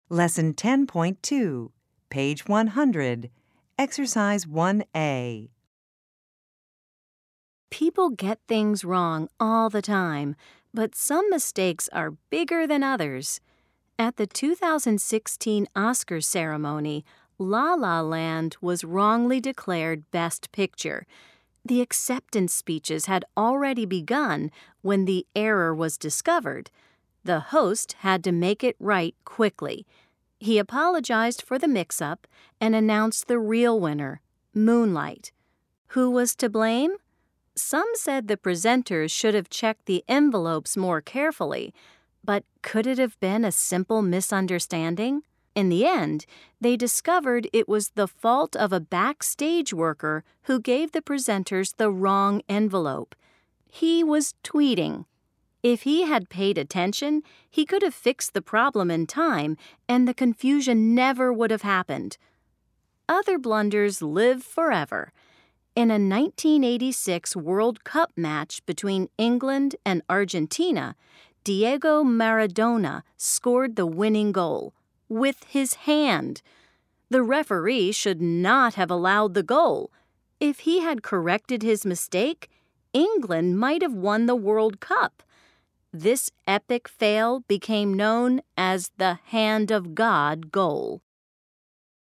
Lesson 10.2, page 100, Exercise 1A. People get things wrong all the time, but some mistakes are bigger than others. At the 2016 Oscar ceremony, La La Land was wrongly declared Best Picture. The acceptance speeches had already begun when the error was discovered. The host had to make it right quickly. He apologized for the mix-up and announced the real winner, Moonlight. Who was to blame? Some said the presenters should have checked the envelopes more carefully, but could it have been a simple misunderstanding? In the end, they discovered it was the fault of a backstage worker who gave the presenters the wrong envelope. He was tweeting. If he had paid attention, he could have fixed the problem in time, and the confusion never would have happened. Other blunders live forever. In a 1986 World Cup match between England and Argentina, Diego Maradona scored the winning goal with his hand. The referee should not have allowed the goal. If he had corrected his mistake, England might have won the World Cup. This epic fail became known as the Hand of God goal.